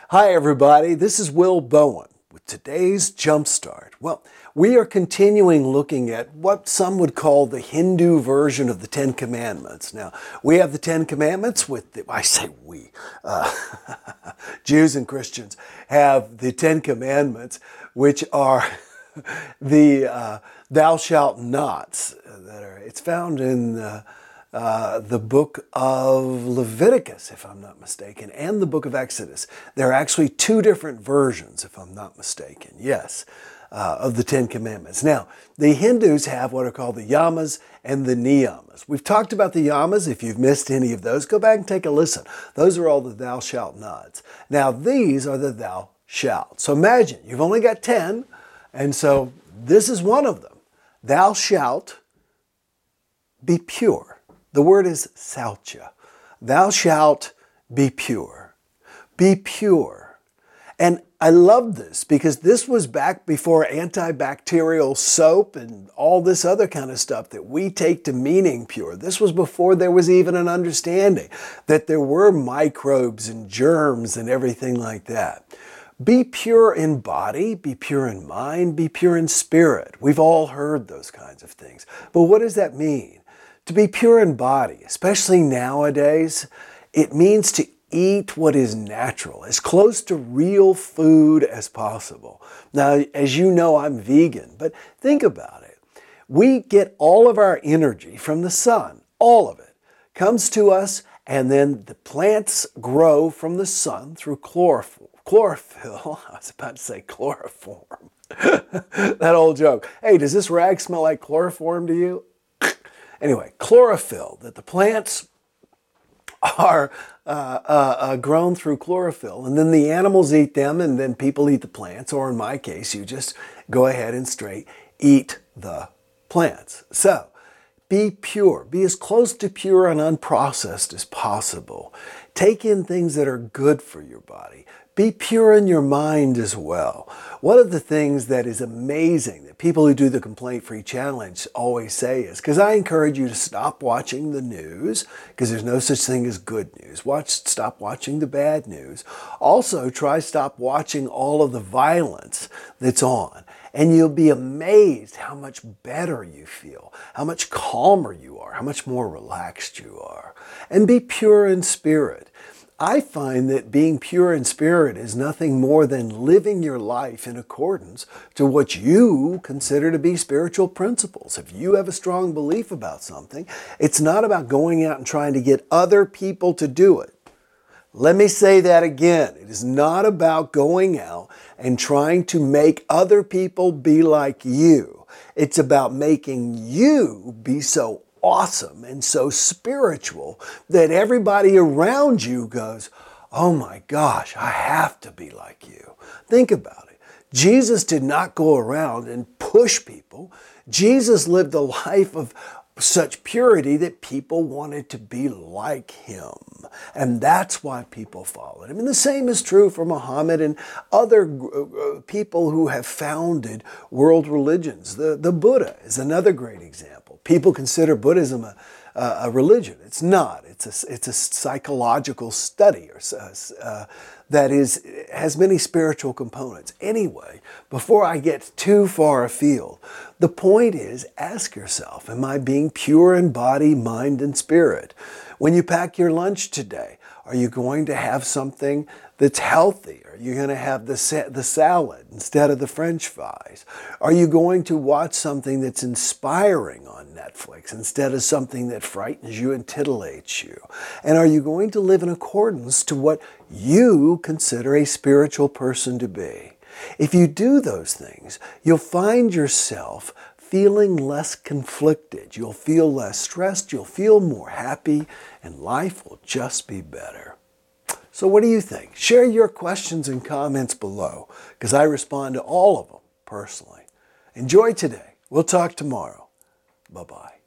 Hi everybody, this is Will Bowen with today's Jumpstart. Well, we are continuing looking at what some would call the Hindu version of the Ten Commandments. Now, we have the Ten Commandments Jews and Christians have the Ten Commandments, which are the thou shalt nots. It's found in the book of Leviticus, if I'm not mistaken, and the book of Exodus. There are actually two different versions, if I'm not mistaken, yes, of the Ten Commandments. Now, the Hindus have what are called the yamas and the niyamas. We've talked about the yamas. If you've missed any of those, go back and take a listen. Those are all the thou shalt nots. Now, these are the thou shalt. So imagine, you've only got 10, and so this is one of them. Thou shalt be pure. The word is saucha. Thou shalt be pure. Be pure. And I love this because this was back before antibacterial soap and all this other kind of stuff that we take to meaning pure. This was before there was even an understanding that there were microbes and germs and everything like that. Be pure in body, be pure in mind, be pure in spirit. We've all heard those kinds of things. But what does that mean? To be pure in body, especially nowadays, it means to eat what is natural, as close to real food as possible. Now, as you know, I'm vegan, but think about it. We get all of our energy from the sun. All of it comes to us, and then the plants grow from the sun through chlorophyll. I was about to say chloroform. That old joke. Hey, does this rag smell like chloroform to you? Anyway, chlorophyll, that the plants are grown through chlorophyll, and then the animals eat them, and then people eat the plants, or in my case, you just go ahead and straight eat the plants. So, be pure. Be as close to pure and unprocessed as possible. Take in things that are good for your body. Be pure in your mind as well. One of the things that is amazing that people who do the Complaint-Free Challenge always say is, because I encourage you to stop watching the news, because there's no such thing as good news. Stop watching the bad news. Also, stop watching all of the violence that's on. And you'll be amazed how much better you feel, how much calmer you are, how much more relaxed you are. And be pure in spirit. I find that being pure in spirit is nothing more than living your life in accordance to what you consider to be spiritual principles. If you have a strong belief about something, it's not about going out and trying to get other people to do it. Let me say that again. It is not about going out and trying to make other people be like you. It's about making you be so awesome and so spiritual that everybody around you goes, oh my gosh, I have to be like you. Think about it. Jesus did not go around and push people. Jesus lived a life of such purity that people wanted to be like him. And that's why people followed him. And the same is true for Muhammad and other people who have founded world religions. The Buddha is another great example. People consider Buddhism a religion. It's not. It's a psychological study that has many spiritual components. Anyway, before I get too far afield, the point is, ask yourself, am I being pure in body, mind, and spirit? When you pack your lunch today, are you going to have something that's healthy? Are you going to have the salad instead of the French fries? Are you going to watch something that's inspiring on Netflix instead of something that frightens you and titillates you? And are you going to live in accordance to what you consider a spiritual person to be? If you do those things, you'll find yourself feeling less conflicted. You'll feel less stressed. You'll feel more happy, and life will just be better. So what do you think? Share your questions and comments below, because I respond to all of them personally. Enjoy today. We'll talk tomorrow. Bye-bye.